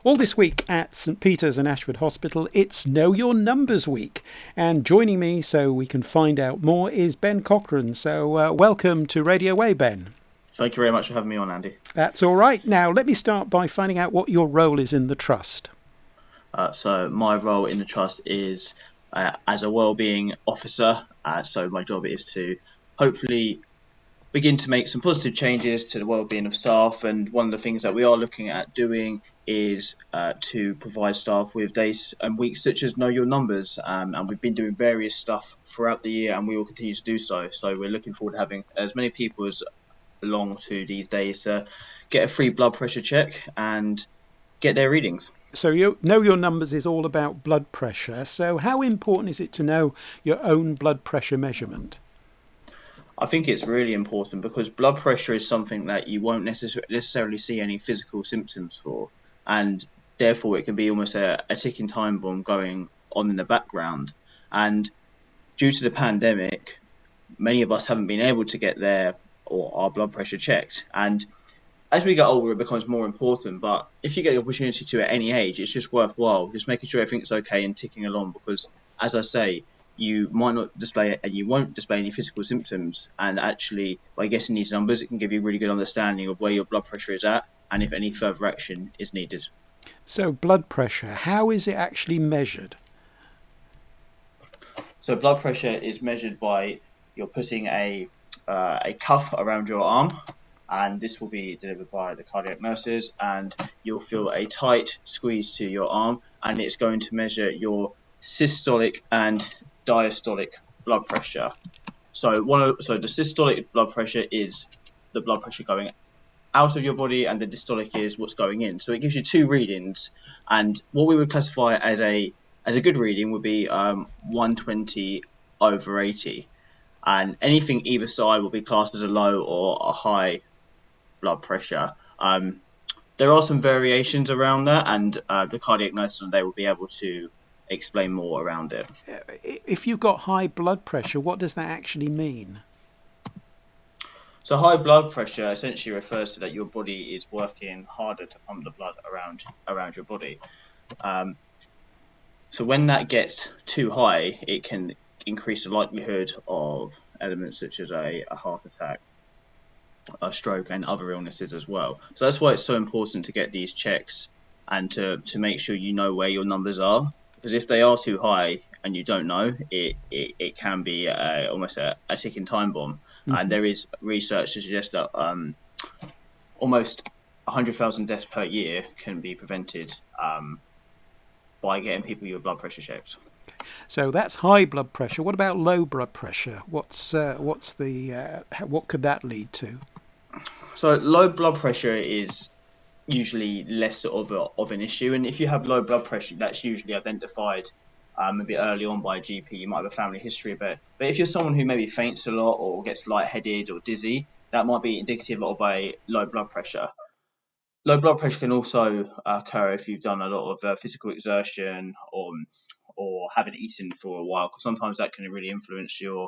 All this week at St Peter's and Ashford Hospital, it's Know Your Numbers Week. And joining me so we can find out more is Ben Cochran. So welcome to Radio Way, Ben. Thank you very much for having me on, Andy. That's all right. Now, let me start by finding out what your role is in the Trust. So my role in the Trust is as a wellbeing officer. So my job is to hopefully begin to make some positive changes to the wellbeing of staff. And one of the things that we are looking at doing is to provide staff with days and weeks such as Know Your Numbers. And we've been doing various stuff throughout the year and we will continue to do so. So we're looking forward to having as many people as along to these days to get a free blood pressure check and get their readings. So you Know Your Numbers is all about blood pressure. So how important is it to know your own blood pressure measurement? I think it's really important because blood pressure is something that you won't necessarily see any physical symptoms for, and therefore it can be almost a ticking time bomb going on in the background. And due to the pandemic, many of us haven't been able to get our blood pressure checked. And as we get older, it becomes more important. But if you get the opportunity to at any age, it's just worthwhile just making sure everything's okay and ticking along. Because, as I say, you might not display and you won't display any physical symptoms. And actually, by guessing these numbers, it can give you a really good understanding of where your blood pressure is at and if any further action is needed. So blood pressure, how is it actually measured? So blood pressure is measured by you're putting a cuff around your arm, and this will be delivered by the cardiac nurses, and you'll feel a tight squeeze to your arm, and it's going to measure your systolic and diastolic blood pressure. So the systolic blood pressure is the blood pressure going out of your body, and the diastolic is what's going in. So it gives you two readings, and what we would classify as a good reading would be 120/80, and anything either side will be classed as a low or a high blood pressure. There are some variations around that, and the cardiac nurse they will be able to explain more around it. If you've got high blood pressure, what does that actually mean? So high blood pressure essentially refers to that your body is working harder to pump the blood around your body. So when that gets too high, it can increase the likelihood of elements such as a heart attack, a stroke, and other illnesses as well. So that's why it's so important to get these checks and to make sure you know where your numbers are. Because if they are too high and you don't know, it can be almost a ticking time bomb. Mm-hmm. And there is research to suggest that almost 100,000 deaths per year can be prevented by getting people your blood pressure checked. So that's high blood pressure. What about low blood pressure? What could that lead to? So low blood pressure is usually less of an issue, and if you have low blood pressure, that's usually identified a bit early on by a GP. You might have a family history of it. But if you're someone who maybe faints a lot or gets lightheaded or dizzy, that might be indicative of a low blood pressure. Low blood pressure can also occur if you've done a lot of physical exertion or haven't eaten for a while, because sometimes that can really influence your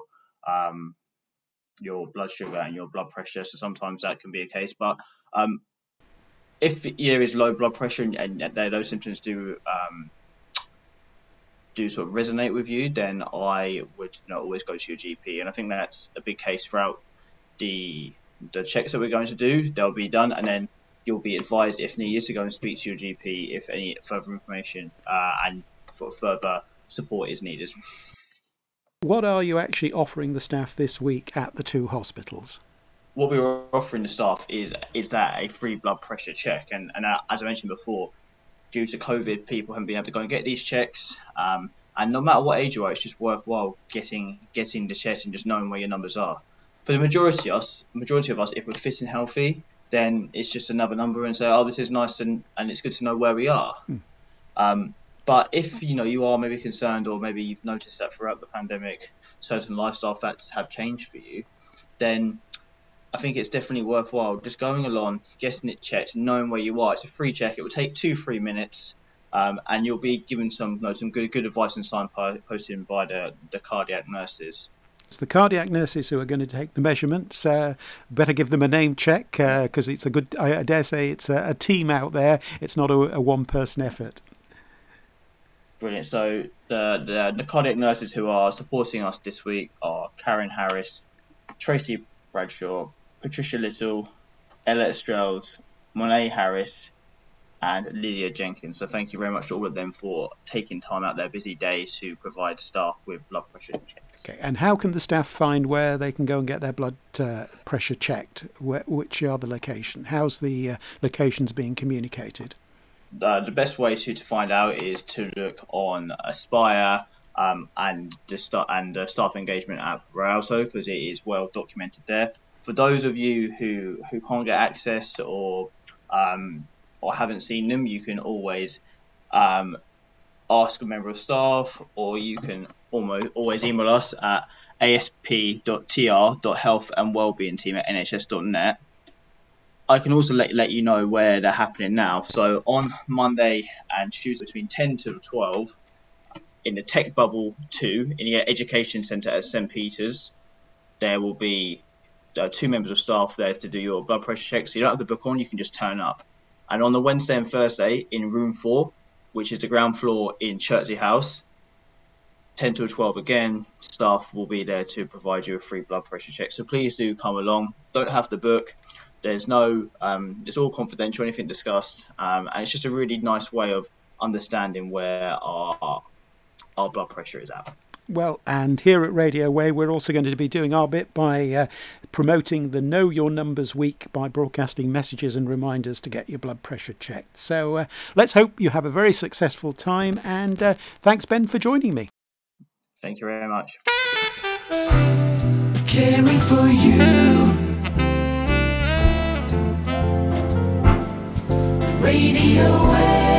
blood sugar and your blood pressure. So sometimes that can be a case. But if there is low blood pressure and those symptoms do sort of resonate with you, then I would always go to your GP. And I think that's a big case throughout the checks that we're going to do. They'll be done, and then you'll be advised if needed to go and speak to your GP if any further information and for further support is needed. What are you actually offering the staff this week at the two hospitals? What we were offering the staff is that a free blood pressure check, and as I mentioned before, due to COVID, people haven't been able to go and get these checks, and no matter what age you are, it's just worthwhile getting the checks and just knowing where your numbers are. For the majority of us, if we're fit and healthy, then it's just another number and say, oh, this is nice and it's good to know where we are. But if you are maybe concerned, or maybe you've noticed that throughout the pandemic certain lifestyle factors have changed for you, then I think it's definitely worthwhile just going along, getting it checked, knowing where you are. It's a free check. It will take 2-3 minutes, and you'll be given some good advice and signposting by the cardiac nurses. It's the cardiac nurses who are going to take the measurements. Better give them a name check because it's a good, I dare say it's a team out there. It's not a one-person effort. Brilliant. So the cardiac nurses who are supporting us this week are Karen Harris, Tracy Bradshaw, Patricia Little, Ella Estrells, Monet Harris, and Lydia Jenkins. So thank you very much to all of them for taking time out their busy days to provide staff with blood pressure checks. Okay. And how can the staff find where they can go and get their blood pressure checked? Which are the location? How's the locations being communicated? The best way to find out is to look on Aspire and the staff engagement app Rouso, because it is well documented there. For those of you who can't get access or haven't seen them, you can always ask a member of staff, or you can always email us at asp.tr.healthandwellbeingteam@nhs.net. I can also let you know where they're happening now. So on Monday and Tuesday between 10 to 12 in the Tech Bubble 2 in the Education Centre at St Peter's, there will be 2 members of staff there to do your blood pressure checks. So you don't have to book on, you can just turn up. And on the Wednesday and Thursday in room 4, which is the ground floor in Chertsey House, 10 to 12 again, staff will be there to provide you a free blood pressure check. So please do come along. Don't have to book. There's no, it's all confidential, anything discussed. And it's just a really nice way of understanding where our blood pressure is at. Well, and here at Radio Way, we're also going to be doing our bit by promoting the Know Your Numbers Week by broadcasting messages and reminders to get your blood pressure checked. So let's hope you have a very successful time. And thanks, Ben, for joining me. Thank you very much. Caring for you. Radio Way.